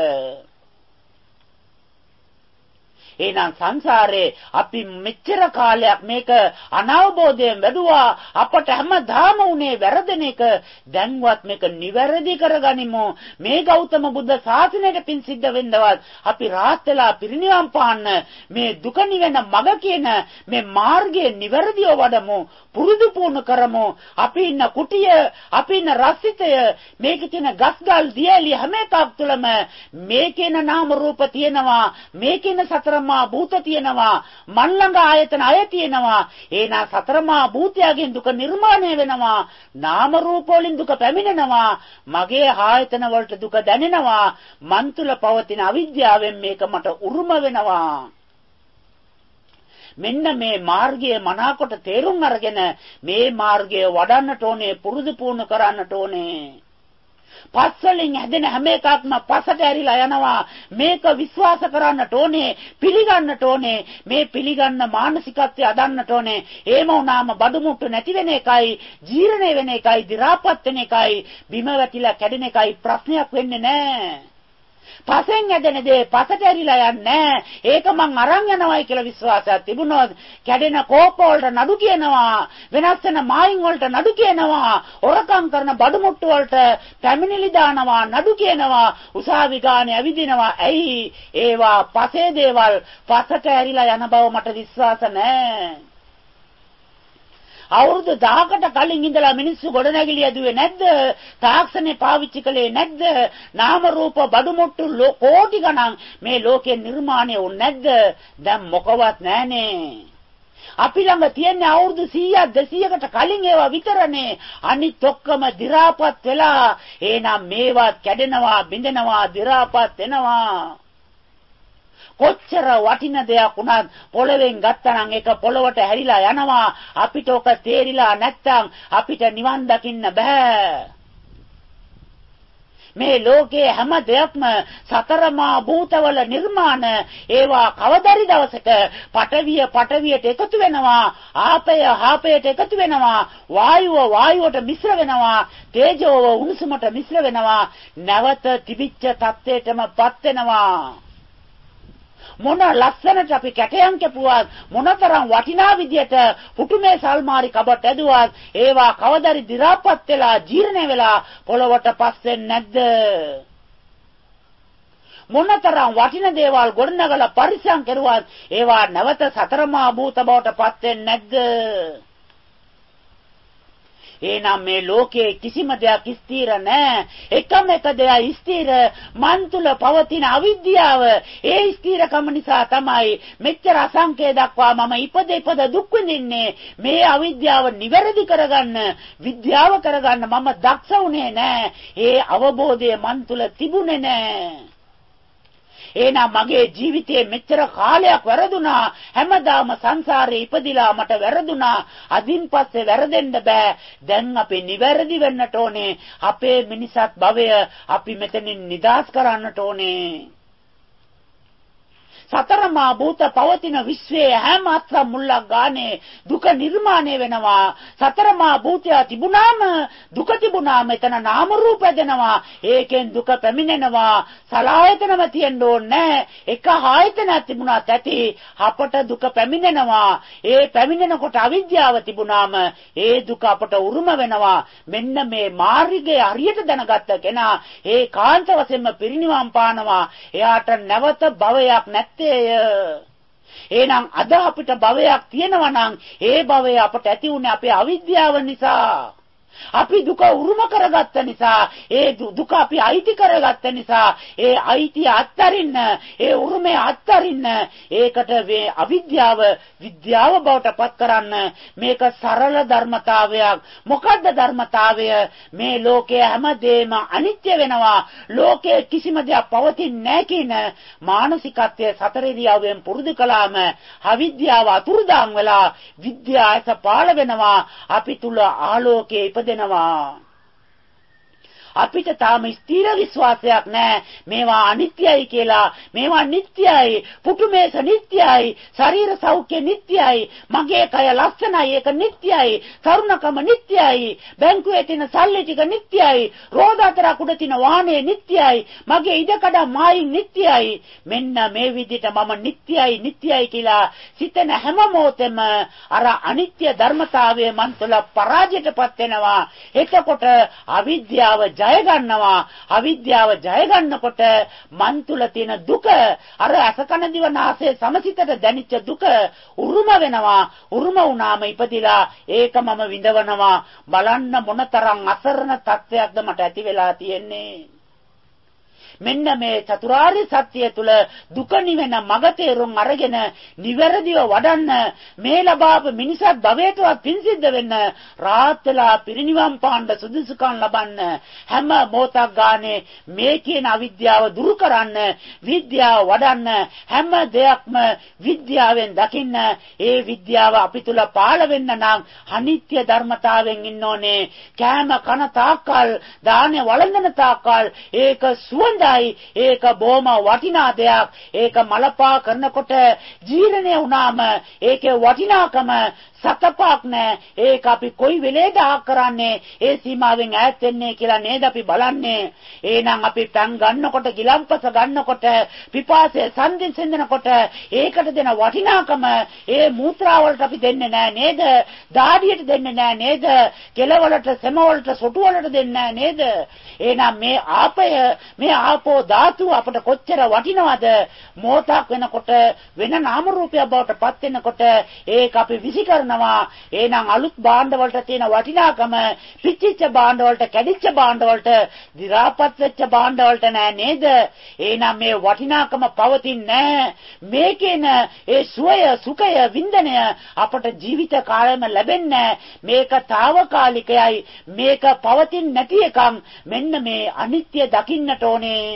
එහෙනම් සංසාරේ අපි මෙච්චර කාලයක් මේක අනවබෝධයෙන් වැඩුවා. අපට හැමදාම උනේ වැරදෙන එක. දැන්වත් මේක නිවැරදි කරගනිමු. මේ ගෞතම බුද්ධ ශාසනයට පින් සිද්ධ වෙන්නවත් අපි රාහත් වෙලා පිරිනිවන් පාන්න මේ දුක නිවෙන මඟ කියන මේ මාර්ගයේ නිවැරදිව වඩමු, පුරුදු පුහුණු කරමු. අපි ඉන්න කුටිය, අපි ඉන්න රස්සිතය, මේකේ තියෙන ගස්ගල් දියැලි හැම එකක් තුළම මේකේන නාම රූප තියෙනවා. මේකේන සතර සතරමා භූත තියෙනවා, මන් ළඟ ආයතන අය තියෙනවා. එහෙනම් සතරමා භූතයන්ගෙන් දුක නිර්මාණය වෙනවා. නාම රූප වලින් දුක පැමිණෙනවා. මගේ ආයතන වලට දුක දැනෙනවා. මන් තුල පවතින අවිද්‍යාවෙන් මේක මට උරුම වෙනවා. මෙන්න මේ මාර්ගය මනාකොට තේරුම් අරගෙන මේ මාර්ගය වඩන්නට ඕනේ, පුරුදු පුහුණු කරන්නට ඕනේ. පස්වලින් හැදෙන හැම එකක්ම පසට ඇරිලා යනවා. මේක විශ්වාස කරන්නට ඕනේ, පිළිගන්නට ඕනේ. මේ පිළිගන්න මානසිකත්වය අදන්නට ඕනේ. එහෙම වුණාම බඩමුට්ටු නැති වෙන එකයි, ජීර්ණය වෙන එකයි, දි รา පත් වෙන එකයි, බිම වැටිලා කැඩෙන එකයි ප්‍රශ්නයක් වෙන්නේ නැහැ. පසෙන් ඇදෙන දේ පසට ඇරිලා යන්නේ. ඒක මං අරන් යනවායි කියලා විශ්වාසයක් තිබුණොත් කැඩෙන කෝප වලට නඩු කියනවා, වෙනස් වෙන මායින් වලට නඩු කියනවා, හොරකම් කරන බඩමුට්ටු වලට පැමිණිලි දානවා, නඩු කියනවා, උසාවි ගානේ ඇවිදිනවා. ඇයි? ඒවා පසේ දේවල් පසට ඇරිලා යන බව මට විශ්වාස නැහැ. අවුරුදු දහකට කලින් ඉඳලා මිනිස්සු ගොඩනැගිලි ඇදුවේ නැද්ද? තාක්ෂණය පාවිච්චි කළේ නැද්ද? නාම රූප බඩමුට්ටු කෝටි ගණන් මේ ලෝකේ නිර්මාණය වුනේ නැද්ද? දැන් මොකවත් නැහනේ. අපි ළඟ තියෙන අවුරුදු සීයක් දෙසීයකට කලින් ඒවා විතරනේ. අනිත් ඔක්කොම දි รา පත් වෙලා. එහෙනම් මේවත් කැඩෙනවා, බිඳෙනවා, දි รา පත් වෙනවා. කොච්චර වටින දෙයක් වුණත් පොළවෙන් ගත්තනම් ඒක පොළවට හැරිලා යනවා. අපිට ඔක තේරිලා නැත්තම් අපිට නිවන් දකින්න බෑ. මේ ලෝකයේ හැම දෙයක්ම සතරමා භූතවල නිර්මාණ. ඒවා කවදාරි දවසක පඨවිය පඨවියට එකතු වෙනවා, ආපය ආපයට එකතු වෙනවා, වායුව වායුවට මිශ්‍ර වෙනවා, තේජෝව උණුසුමට මිශ්‍ර වෙනවා, නැවත තිබිච්ච තත්ත්වයටමපත් වෙනවා. මොන ලස්සනට අපි කැටයන් කැපුවත්, මොනතරම් වටිනා විදියට පුටුමේ සල්මාරි කබට ඇදුවත්, ඒවා කවදාරි දි รา පත් වෙලා ජීර්ණය වෙලා පොළවට පස් වෙන්නේ නැද්ද? මොනතරම් වටින දේවල් ගොඩනගලා පරිස්සම් කරුවත්, ඒවා නැවත සතරමා භූත බවට පත් වෙන්නේ නැද්ද? එහෙනම් මේ ලෝකයේ කිසිම දෙයක් ස්ථිර නැහැ. එකම එක දෙයක් ස්ථිර මන් තුල පවතින අවිද්‍යාව. ඒ ස්ථිරකම නිසා තමයි මෙච්චර අසංකේ දක්වා මම ඉපද ඉපද දුක් විඳින්නේ. මේ අවිද්‍යාව නිවැරදි කරගන්න, විද්‍යාව කරගන්න මම දක්ෂ වුණේ නැහැ. ඒ අවබෝධය මන් තුල තිබුණේ නැහැ. එහෙනම් මගේ ජීවිතයේ මෙච්චර කාලයක් වැරදුනා. හැමදාම සංසාරේ ඉපදිලා මට වැරදුනා. අදින් පස්සේ වැරදෙන්න බෑ. දැන් අපි නිවැරදි වෙන්නට ඕනේ. අපේ මිනිසත් භවය අපි මෙතනින් නිදහස් කරන්නට ඕනේ. සතරමා භූත පවතින විශ්වයේ හැම අත්සම් මුල්ලක් ගානේ දුක නිර්මාණය වෙනවා. සතරමා භූතය තිබුණාම දුක තිබුණාම එතන නාම රූප දෙනවා. ඒකෙන් දුක පැමිණෙනවා. සලආයතනම තියෙන්න ඕනේ. එක ආයතනයක් තිබුණාත් ඇති අපට දුක පැමිණෙනවා. ඒ පැමිණෙනකොට අවිද්‍යාව තිබුණාම ඒ දුක අපට උරුම වෙනවා. මෙන්න මේ මාර්ගය හරියට දැනගත්ත කෙනා ඒ කාන්ත වශයෙන්ම පිරිනිවන් පානවා. එයාට නැවත භවයක් නැත්. එහෙනම් අද අපිට භවයක් තියෙනවා නම් ඒ භවය අපට ඇති වුණේ අපේ අවිද්‍යාව නිසා. අපි දුක උරුම කරගත්ත නිසා, ඒ දුක අපි අයිති කරගත්ත නිසා, ඒ අයිතිය අත්තරින්න, ඒ උරුමය අත්තරින්න, ඒකට මේ අවිද්‍යාව විද්‍යාව බවට පත් කරන්න මේක සරල ධර්මතාවයක්. මොකද්ද ධර්මතාවය? මේ ලෝකයේ හැමදේම අනිත්‍ය වෙනවා. ලෝකයේ කිසිම දෙයක් පවතින්නේ නැහැ කියන මානසිකත්වයේ සතර ඉරියව්වෙන් පුරුදු කළාම අවිද්‍යාව අතුරුදාන් වෙලා විද්‍යාවස පාළ වෙනවා. අපි තුල ආලෝකයේ ඉපදෙනවා. අපිට තාම ස්ථිර විශ්වාසයක් නැහැ මේවා අනිත්‍යයි කියලා. මේවා නිට්ටයයි, පුටුමේස නිට්ටයයි, ශරීර සෞඛ්‍ය නිට්ටයයි, මගේ කය ලස්සනයි ඒක නිට්ටයයි, තරුණකම නිට්ටයයි, බැංකුවේ තියෙන සල්ලි ටික නිට්ටයයි, රෝද අතරක් උඩ තියෙන වාහනේ නිට්ටයයි, මගේ ඉඩකඩ මායින් නිට්ටයයි. මෙන්න මේ විදිහට මම නිට්ටයයි නිට්ටයයි කියලා සිතන හැම මොහොතෙම අර අනිත්‍ය ධර්මතාවය මන් තුළ පරාජයටපත් වෙනවා. එතකොට අවිද්‍යාව ජය ගන්නවා. අවිද්‍යාව ජය ගන්නකොට මන් තුල තියෙන දුක, අර අසකන දිව නාසය සමසිතට දැනිච්ච දුක උරුම වෙනවා. උරුම වුණාම ඉපදිලා ඒක මම විඳවනවා. බලන්න මොනතරම් අසරණ තත්වයක්ද මට ඇති වෙලා තියෙන්නේ. මෙන්න මේ චතුරාර්ය සත්‍ය තුල දුක නිවෙන මඟ තේරුම් අරගෙන නිවැරදිව වඩන්න මේ ලබාපු මිනිසත් භවයටවත් පින් සිද්ධ වෙන්න රාහත් වෙලා පිරිනිවන් පාන්න සුදුසුකම් ලබන්න හැම මොහොතක් ගානේ මේ කියන අවිද්‍යාව දුරු කරන්න විද්‍යාව වඩන්න හැම දෙයක්ම විද්‍යාවෙන් දකින්න ඒ විද්‍යාව අපි තුල පාළ වෙන්න නම් අනිත්‍ය ධර්මතාවයෙන් ඉන්න ඕනේ කෑම කන තාක්කල් දානේ වළඳන තාක්කල් ඒක සුවඳයි ඒක බොහොම වටිනා දෙයක් ඒක මලපා කරනකොට ජීර්ණය වුණාම ඒකේ වටිනාකම සතපක් නෑ ඒක අපි කොයි වෙලේද ආ කරන්නේ ඒ සීමාවෙන් ඈත් වෙන්නේ කියලා නේද අපි බලන්නේ එහෙනම් අපි පෑන් ගන්නකොට ගිලම්පස ගන්නකොට පිපාසය සංදින්සෙන්නකොට ඒකට දෙන වටිනාකම ඒ මූත්‍රා වලට අපි දෙන්නේ නෑ නේද දාඩියට දෙන්නේ නෑ නේද කෙලවලට සෙමවලට සොටු වලට දෙන්නේ නෑ නේද එහෙනම් මේ ආපය මේ ආපෝ ධාතුව අපට කොච්චර වටිනවද මොහොතක් වෙනකොට වෙන නාම රූපයක් බවට පත් වෙනකොට ඒක අපි විසිකරන එහෙනම් අලුත් භාණ්ඩ වලට තියෙන වටිනාකම පිච්චිච්ච භාණ්ඩ වලට කැඩිච්ච භාණ්ඩ වලට දි รา පත් වෙච්ච භාණ්ඩ වලට නෑ නේද එහෙනම් මේ වටිනාකම පවතින්නේ නෑ මේකේන ඒ සුවය සුඛය වින්දනය අපට ජීවිත කාලෙම ලැබෙන්නේ මේක తాවකාලිකයි මේක පවතින්නේ නැති එකක් මෙන්න මේ අනිත්‍ය දකින්නට ඕනේ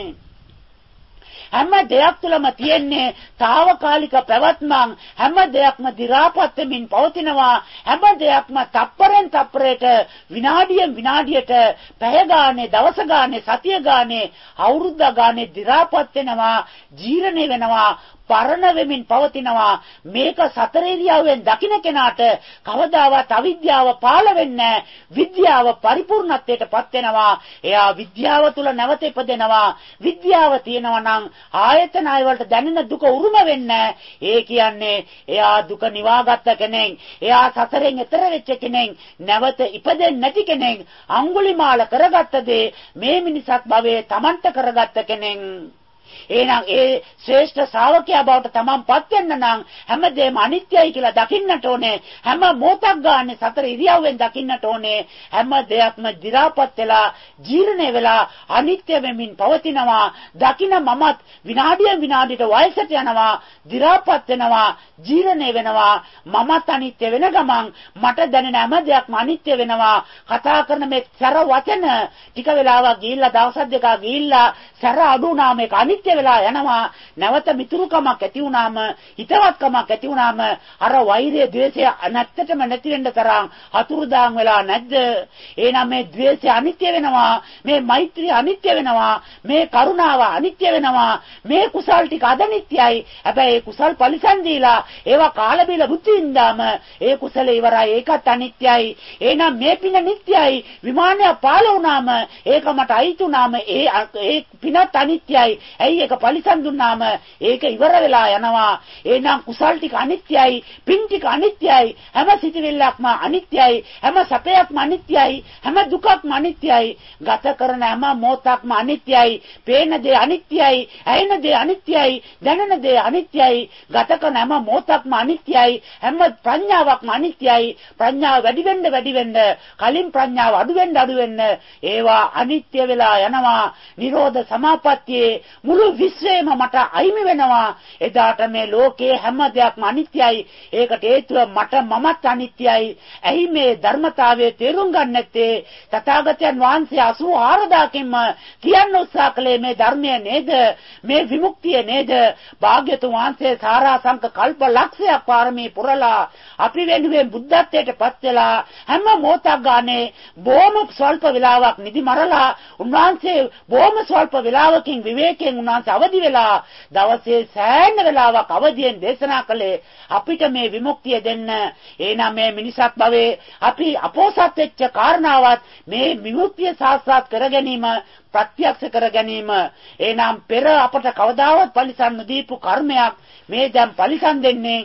හැම දෙයක් තුළම තියෙන්නේ తాවකාලික පැවැත්මක් හැම දෙයක්ම දි รา පත් වෙමින් පවතිනවා හැම දෙයක්ම තප්පරෙන් තප්පරයට විනාඩියෙන් විනාඩියට පැය ගානේ දවස ගානේ සතිය ගානේ අවුරුද්ද ගානේ දි รา පත් වෙනවා ජීර්ණ වෙනවා පරණ වෙමින් පවතිනවා මේක සතර ඉරියව්වෙන් දකින්න කෙනාට කවදාවත් අවිද්‍යාව පාළ වෙන්නේ විද්‍යාව පරිපූර්ණත්වයටපත් වෙනවා එයා විද්‍යාව තුල නැවත ඉපදෙනවා විද්‍යාව තියෙනවා නම් ආයතන අය වලට දැනෙන දුක උරුම වෙන්නේ ඒ කියන්නේ එයා දුක නිවාගත්ත කෙනෙක් එයා සසරෙන් එතර වෙච්ච කෙනෙක් නැවත ඉපදෙන්නේ නැති කෙනෙක් අඟුලිමාල කරගත්ත දේ මේ මිනිසත් භවයේ Tamanta කරගත්ත කෙනෙක් එහෙනම් ඒ ශ්‍රේෂ්ඨ ශ්‍රාවකයා බවට තමන්පත් වෙන්න නම් හැමදේම අනිත්‍යයි කියලා දකින්නට ඕනේ හැම මොහොතක් ගන්න සතර ඉරියව්වෙන් දකින්නට ඕනේ හැම දෙයක්ම දි รา පත් වෙලා ජීර්ණ වෙලා අනිත්‍ය වෙමින් පවතිනවා දකින්න මමත් විනාඩියෙන් විනාඩියට වයසට යනවා දි รา පත් වෙනවා ජීර්ණ වෙනවා මමත් අනිත්‍ය වෙන ගමන් මට දැනෙන හැම දෙයක්ම අනිත්‍ය වෙනවා කතා කරන මේ සැර වචන ටික වෙලාවක් ගිහිල්ලා දවස් දෙකක් ගිහිල්ලා සැර අඩු වුණාම ඒක අනිත්‍ය වෙලා යනවා නැවත මිතුරුකමක් ඇති වුණාම හිතවත්කමක් ඇති වුණාම අර වෛරය ද්වේෂය නැත්තටම නැති වෙන්න තරම් අතුරුදාන් වෙලා නැද්ද එහෙනම් මේ ද්වේෂය අනිත්‍ය වෙනවා මේ මෛත්‍රිය අනිත්‍ය වෙනවා මේ කරුණාව අනිත්‍ය වෙනවා මේ කුසල් ටික අදනිත්‍යයි හැබැයි ඒ කුසල් පරිසම් දීලා ඒවා කාලා බීලා බුද්ධ විඳාම ඒ කුසල ඉවරයි ඒකත් අනිත්‍යයි එහෙනම් මේ පින නිට්ටයයි විමානය පාල වුණාම ඒක මට අයිති වුණාම ඒ ඒ පිනත් අනිත්‍යයි ඇයි ඒක පරිසම් දුන්නාම ඒක ඉවර වෙලා යනවා එහෙනම් කුසල් ටික අනිත්‍යයි පින් ටික අනිත්‍යයි හැම සිටිවිල්ලක්ම අනිත්‍යයි හැම සැපයක්ම අනිත්‍යයි හැම දුකක්ම අනිත්‍යයි ගත කරන හැම මොහොතක්ම අනිත්‍යයි පේන දේ අනිත්‍යයි ඇයෙන දේ අනිත්‍යයි දැනෙන දේ අනිත්‍යයි ගත කරන හැම මොහොතක්ම අනිත්‍යයි හැම ප්‍රඥාවක්ම අනිත්‍යයි ප්‍රඥාව වැඩි වෙන්න වැඩි වෙන්න කලින් ප්‍රඥාව අඩු වෙන්න අඩු වෙන්න ඒවා අනිත්‍ය වෙලා යනවා නිරෝධ සමාපත්තියේ මුළු විශ්වයම මට අයිමි වෙනවා එදාට මේ ලෝකයේ හැම දෙයක්ම අනිත්‍යයි ඒකට හේතුව මට මමත් අනිත්‍යයි එහි මේ ධර්මතාවයේ තේරුම් ගන්න නැත්තේ තථාගතයන් වහන්සේ අසූ හාරදාකින්ම කියන්න උත්සාහ කළේ මේ ධර්මය නේද මේ විමුක්තිය නේද භාග්‍යතුන් වහන්සේ සාරාංශක කල්ප ලක්ෂයක් පාරමී පුරලා අපි වෙනුවෙන් බුද්ධත්වයට පත් වෙලා හැම මොහොතක් ගානේ බොහොම ස්වල්ප වෙලාවක් නිදි මරලා උන්වහන්සේ බොහොම ස්වල්ප වෙලාවකින් විවේකයෙන් උන්වහන්සේ අවදි වෙලා දවසේ සෑහෙන වෙලාවක් අවදියෙන් දේශනා කළේ අපිට මේ විමුක්තිය දෙන්න එහෙනම් මේ මිනිසත් භවයේ අපි අපෝසත් වෙච්ච කාරණාවත් මේ විමුක්තිය සාක්ෂාත් කර ගැනීම ප්‍රත්‍යක්ෂ කර ගැනීම එහෙනම් පෙර අපට කවදාවත් පරිසම් නොදීපු කර්මයක් මේ දැන් පරිසම් දෙන්නේ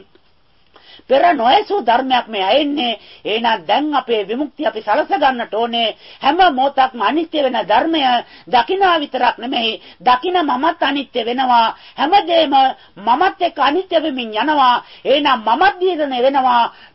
පෙර නොයසු ධර්මයක් මේ ඇෙන්නේ එහෙනම් දැන් අපේ විමුක්තිය අපි සලස ගන්නට ඕනේ හැම මොහොතක්ම අනිත්‍ය වෙන ධර්මය දකිනා විතරක් නෙමෙයි දකින මමත් අනිත්‍ය වෙනවා හැමදේම මමත් එක්ක අනිත්‍ය වෙමින් යනවා එහෙනම් මමත් දීර්ණ වෙනවා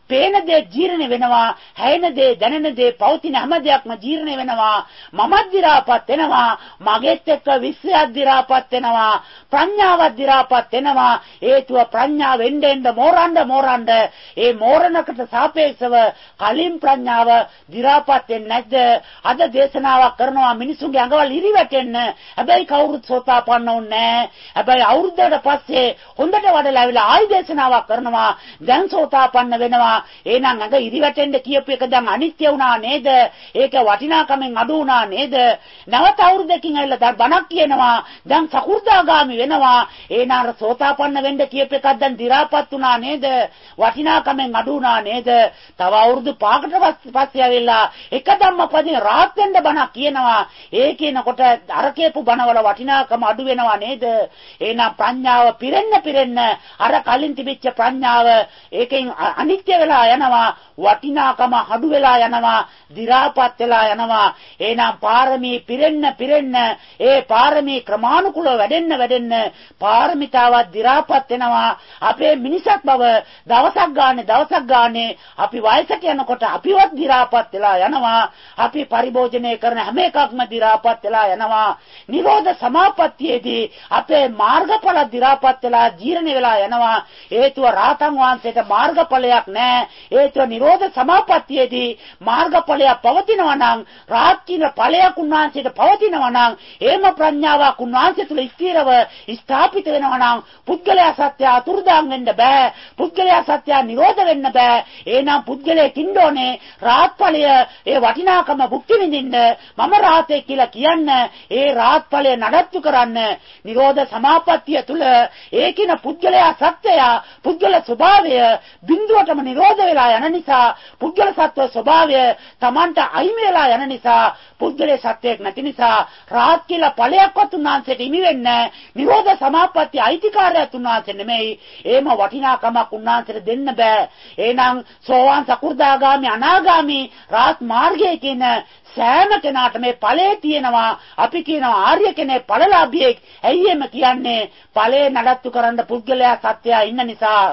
පේන දේ ජීර්ණ වෙනවා, හැයෙන දේ, දැනෙන දේ, පවතින හැම දෙයක්ම ජීර්ණ වෙනවා. මමත් දි รา පත් වෙනවා, මගෙත් එක්ක විශ්වයත් දි รา පත් වෙනවා, ප්‍රඥාවත් දි รา පත් වෙනවා. හේතුව ප්‍රඥාව එන්න එන්න මෝරන්න මෝරන්න ඒ මෝරණකට සාපේක්ෂව කලින් ප්‍රඥාව දි รา පත් වෙන්නේ නැද්ද? අද දේශනාවක් කරනවා මිනිසුන්ගේ අඟවල් ඉරි වැටෙන්න. හැබැයි කවුරුත් සෝතාපන්න වුන්නේ නැහැ. හැබැයි අවුරුද්දකට පස්සේ හොඳට වඩලා ඇවිල්ලා ආයි දේශනාවක් කරනවා. දැන් සෝතාපන්න වෙනවා. එහෙනම් අඟ ඉරි වැටෙන්න කියපු එක දැන් අනිත්‍ය වුණා නේද? ඒක වටිනාකමෙන් අඩු වුණා නේද? නැවත අවුරුද්දකින් ඇවිල්ලා දැන් බණක් කියනවා. දැන් සකු르දාගාමි වෙනවා. එහෙනම් අර සෝතාපන්න වෙන්න කියපු එකක් දැන් දි รา පත් වුණා නේද? වටිනාකමෙන් අඩු වුණා නේද? තව අවුරුදු පහකට පස්සේ ඇවිල්ලා එක ධම්මපදයෙන් රාහත් වෙන්න බණක් කියනවා. ඒ කියනකොට අර කියපු බණවල වටිනාකම අඩු වෙනවා නේද? එහෙනම් ප්‍රඥාව පිරෙන්න පිරෙන්න අර කලින් තිබිච්ච ප්‍රඥාව ඒකෙන් අනිත්‍ය වෙලා යනවා, වටිනාකම අඩු වෙලා යනවා, දි รา පත් වෙලා යනවා. එහෙනම් පාරමී පිරෙන්න පිරෙන්න ඒ පාරමී ක්‍රමානුකූලව වැඩෙන්න වැඩෙන්න පාරමිතාවත් දි รา පත් වෙනවා. අපේ මිනිසක් බව දවසක් ගානේ දවසක් ගානේ අපි වයසට යනකොට අපිවත් දි รา පත් වෙලා යනවා. අපි පරිභෝජනය කරන හැම එකක්ම දි รา පත් වෙලා යනවා. නිරෝධ සමාපත්තියේදී අපේ මාර්ගඵල දි รา පත් වෙලා ජීර්ණ වෙලා යනවා. හේතුව රාතන් වහන්සේට මාර්ගඵලයක් නැහැ. හේතුව නිරෝධ සමාපත්තියේදී මාර්ගඵලයක් පවතිනවා නම්, රාත් කියන ඵලයක් උන්වහන්සේට පවතිනවා නම්, එහෙම ප්‍රඥාවක් උන්වහන්සේ තුළ ස්ථිරව ස්ථාපිත වෙනවා නම් පුද්ගලයා සත්‍ය අතුරුදාන් වෙන්න බෑ. පුද්ගලයා සත්‍ය නිරෝධ වෙන්න බෑ. එහෙනම් පුද්ගලයෙක් ඉන්න ඕනේ රාත් ඵලය ඒ වටිනාකම භුක්ති විඳින්න. මම රාතේ කියලා කියන්න, ඒ රාත් ඵලය නඩත්තු කරන්න. නිරෝධ සමාපත්තිය තුළ ඒකින පුද්ගලයා සත්‍යය, පුද්ගල ස්වභාවය බිඳුවටම නිරෝධ වෙලා යන නිසා, පුද්ගල සත්ව ස්වභාවය Tamanta අයිමි වෙලා යන නිසා, පුද්ගලයේ සත්‍යයක් නැති නිසා රාහත් කියලා ඵලයක්වත් උන්වහන්සේට හිමි වෙන්නේ නැහැ. නිරෝධ සමාපත්තිය අයිතිකාරයත් උන්වහන්සේ නෙමෙයි. එහෙම වටිනාකමක් උන්වහන්සේට දෙන්න බෑ. එහෙනම් සෝවාන් සකු르දාගාමි අනාගාමි රාහත් මාර්ගයේ කියන සෑම කෙනාට මේ ඵලයේ තියෙනවා. අපි කියනවා ආර්ය කෙනෙක් ඵලලාභියෙක්. ඇයි එම කියන්නේ? ඵලේ නඩත්තු කරන්න පුද්ගලයා සත්‍යය ඉන්න නිසා.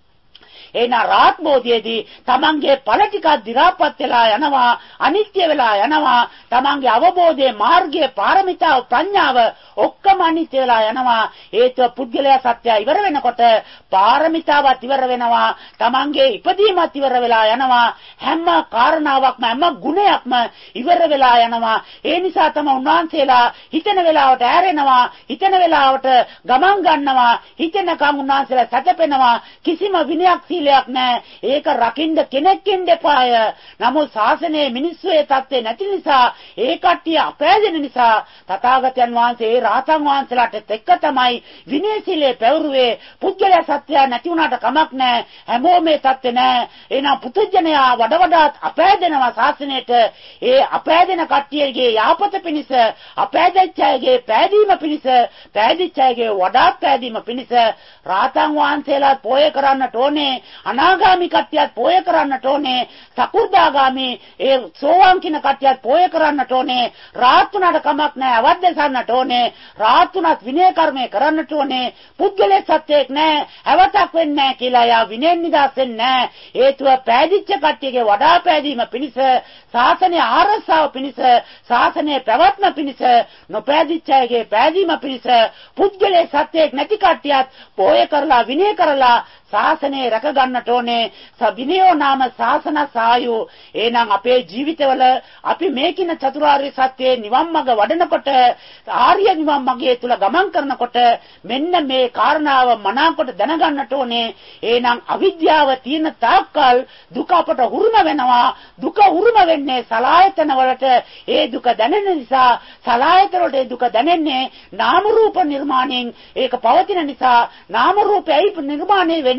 එන රාත් බෝධියේදී තමන්ගේ ඵල ටිකක් දි รา පත් වෙලා යනවා, අනිත්‍ය වෙලා යනවා. තමන්ගේ අවබෝධයේ මාර්ගයේ පාරමිතාව ප්‍රඥාව ඔක්කොම අනිත්‍ය වෙලා යනවා. හේතුව පුද්ගලයා සත්‍යය ඉවර වෙනකොට පාරමිතාවත් ඉවර වෙනවා, තමන්ගේ ඉපදීමත් ඉවර වෙලා යනවා. හැම කාරණාවක්ම හැම ගුණයක්ම ඉවර වෙලා යනවා. ඒ නිසා තමයි උන්වහන්සේලා හිතන වෙලාවට ඈරෙනවා, හිතන වෙලාවට ගමන් ගන්නවා, හිතනකම් උන්වහන්සේලා සැතපෙනවා. කිසිම විනයක් සීලයක් නැහැ. ඒක රකින්න කෙනෙක් ඉන්න එපාය. නමුත් ශාසනයේ මිනිස්සු ඒ தත්ත්වේ නැති නිසා, ඒ කට්ටිය අපෑදෙන නිසා තථාගතයන් වහන්සේ රාතන් වහන්සේලාට එක්ක තමයි විනය සීලය පැවරුවේ. පුද්ගලයා සත්‍යය නැති වුණාට කමක් නැහැ. හැමෝම මේ தත්ත්වේ නැහැ. එහෙනම් පුදුජනයා වඩ වඩාත් අපෑදෙනවා ශාසනයට. ඒ අපෑදෙන කට්ටියගේ යාපත පිණිස, අපෑදෙච්ච අයගේ පෑදීම පිණිස, පෑදිච්ච අයගේ වඩාත් පෑදීම පිණිස රාතන් වහන්සේලා පෝය කරන්නට ඕනේ. අනාගාමි කට්ටියත් පෝය කරන්නට ඕනේ. සකු르දාගාමි ඒ සෝවාන් කියන කට්ටියත් පෝය කරන්නට ඕනේ. රාහත් උනාට කමක් නැහැ. අවද්දසන්නට ඕනේ. රාහත් උනත් විනය කර්මය කරන්නට ඕනේ. පුද්ගලයේ සත්‍යයක් නැහැ. අවතක් වෙන්නේ නැහැ කියලා යා විනයෙන් නිදහස් වෙන්නේ නැහැ. හේතුව පෑදිච්ච කට්ටියගේ වඩා පෑදීම පිණිස, ශාසනය ආරක්ෂාව පිණිස, ශාසනයේ පැවැත්ම පිණිස, නොපෑදිච්ච අයගේ පෑදීම පිණිස පුද්ගලයේ සත්‍යයක් නැති කට්ටියත් පෝය කරලා විනය කරලා ශාසනය රැක ගන්නට ඕනේ. සබිනියෝ නාම ශාසන සායෝ. එහෙනම් අපේ ජීවිතවල අපි මේකින චතුරාර්ය සත්‍යයේ නිවන් මඟ වඩනකොට, ආර්ය නිවන් මඟයේ තුල ගමන් කරනකොට මෙන්න මේ කාරණාව මනාකොට දැනගන්නට ඕනේ. එහෙනම් අවිද්‍යාව තියෙන තාක්කල් දුක අපට හුරුම වෙනවා. දුක හුරුම වෙන්නේ සලායතන වලට. ඒ දුක දැනෙන නිසා සලායතන වලට ඒ දුක දැනෙන්නේ නාම රූප නිර්මාණයෙන්. ඒක පවතින නිසා නාම රූපයයි නිර්මාණය වෙන්නේ.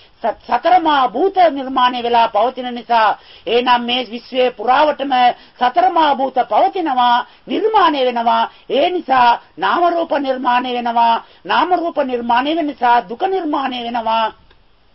සතරමා භූත නිර්මාණය වෙලා පවතින නිසා. එහෙනම් මේ විශ්වයේ පුරාවටම සතරමා භූත පවතිනවා, නිර්මාණය වෙනවා. ඒ නිසා නාම රූප නිර්මාණය වෙනවා. නාම රූප නිර්මාණය වෙන නිසා දුක නිර්මාණය වෙනවා.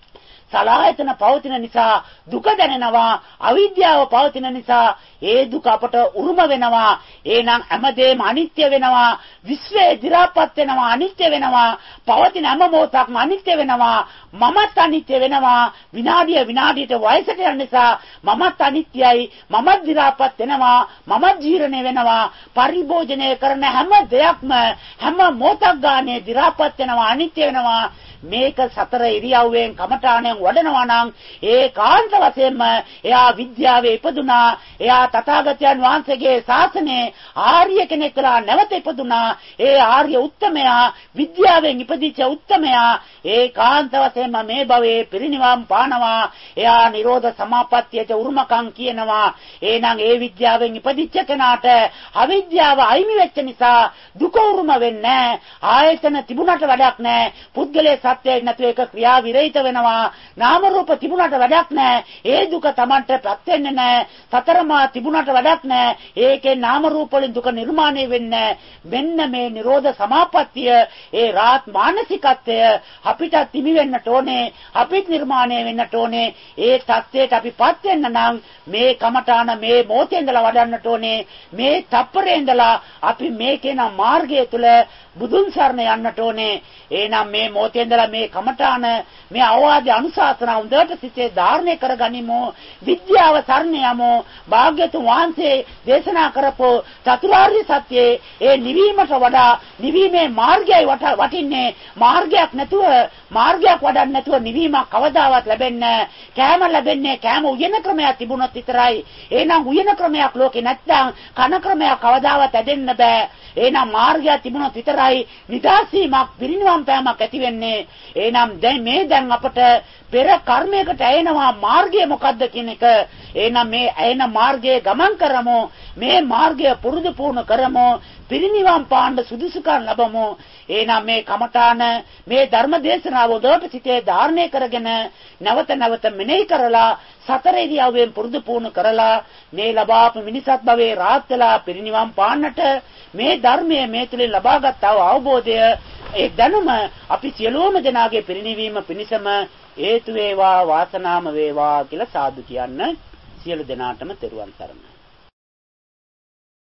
සලආයතන පවතින නිසා දුක දැනෙනවා. අවිද්‍යාව පවතින නිසා ඒ දුක අපට උරුම වෙනවා. එහෙනම් හැමදේම අනිත්‍ය වෙනවා. විශ්වය දි รา පත් වෙනවා, අනිත්‍ය වෙනවා. පවතින හැම මොහොතක්ම අනිත්‍ය වෙනවා. මමත් අනිත්‍ය වෙනවා. විනාඩිය විනාඩියට වයසට යන නිසා මමත් අනිත්‍යයි. මමත් දි รา පත් වෙනවා. මමත් ජීර්ණය වෙනවා. පරිභෝජනය කරන හැම දෙයක්ම හැම මොහොතක් ගානේ දි รา පත් වෙනවා, අනිත්‍ය වෙනවා. මේක සතර ඉරියව්වෙන් කමඨාණයෙන් වඩනවා නම් ඒකාන්ත වශයෙන්ම එයා විද්‍යාවේ ඉපදුනා. එයා තථාගතයන් වහන්සේගේ ශාසනයේ ආර්ය කෙනෙක් වෙලා නැවත ඉපදුනා. ඒ ආර්ය උත්තමයා විද්‍යාවෙන් ඉපදිච්ච උත්තමයා ඒකාන්ත වශයෙන්ම මේ භවයේ පිරිනිවන් පානවා. එයා නිරෝධ සමාපත්තියට උරුමකම් කියනවා. එහෙනම් ඒ විද්‍යාවෙන් ඉපදිච්ච කෙනාට අවිද්‍යාව අයිමි වෙච්ච නිසා දුක උරුම වෙන්නේ. ආයතන තිබුණට වැඩක් නැහැ. පුද්ගලයේ සත්‍යයක් නැතුව ඒක ක්‍රියා විරහිත වෙනවා. නාම රූප තිබුණට වැඩක් නැහැ. ඒ දුක Tamanට ප්‍රත් වෙන්නේ නැහැ. සතරමා තිබුණට වැඩක් නැහැ. ඒකේ නාම රූප වලින් දුක නිර්මාණය වෙන්නේ. මෙන්න මේ නිරෝධ සමාපත්තිය, ඒ රාත් මානසිකත්වය අපිට තිබි වෙන්නට ඕනේ. අපිට නිර්මාණය වෙන්නට ඕනේ. ඒ தත්ත්වයට අපිපත් වෙන්න නම් මේ කමඨාන මේ මොහොතේ ඉඳලා වඩන්නට ඕනේ. මේ තප්පරේ ඉඳලා අපි මේකේ නම් මාර්ගය තුල බුදුන් සරණ යන්නට ඕනේ. එහෙනම් මේ මොහොතේ ඉඳලා මේ කමඨාන මේ අවවාද අනුශාසනා හොඳට සිතේ ධාරණය කරගනිමු. විද්‍යාව සරණ යමු. භාග්‍යතුන් වහන්සේ දේශනා කරපු චතුරාර්ය සත්‍යයේ ඒ නිවීමට වඩා නිවීමේ මාර්ගයයි වටින්නේ. මාර්ගයක් නැතුව මාර්ගයක් වඩන්න නැතුව නිවීමක් කවදාවත් ලැබෙන්නේ නැහැ. කෑම ලැබෙන්නේ කෑම උයන ක්‍රමයක් තිබුණොත් විතරයි. එහෙනම් උයන ක්‍රමයක් ලෝකේ නැත්නම් කන ක්‍රමයක් කවදාවත් ඇදෙන්න බෑ. එහෙනම් මාර්ගය තිබුණොත් විතරයි නිදාසීමක් පිරිනිවන් පෑමක් ඇති වෙන්නේ. එහෙනම් දැන් මේ දැන් අපට පෙර කර්මයකට ඇයෙනවා මාර්ගය මොකද්ද කියන එක. එහෙනම් මේ ඇයෙන මාර්ගයේ ගමන් කරමු. මේ මාර්ගය පුරුදු පුහුණු කරමු. පිරිනිවන් පාන්න සුදුසුකම් ලැබමු. එහෙනම් මේ කමඨාන මේ ධර්ම දේශනාව උදවට සිටේ ධාරණය කරගෙන නැවත නැවත මෙනෙහි කරලා සතර ඉරියව්වෙන් පුරුදු පුහුණු කරලා මේ ලබාපු මිනිසත් භවයේ රාත් වෙලා පිරිනිවන් පාන්නට මේ ධර්මයේ මේ තුලින් ලබාගත් අවබෝධය ඒ දැනුම අපි සියලුම දෙනාගේ පිරිනිවීම පිණිසම හේතු වේවා වාසනාම වේවා කියලා සාදු කියන්න. සියලු දෙනාටම තෙරුවන් සරණයි.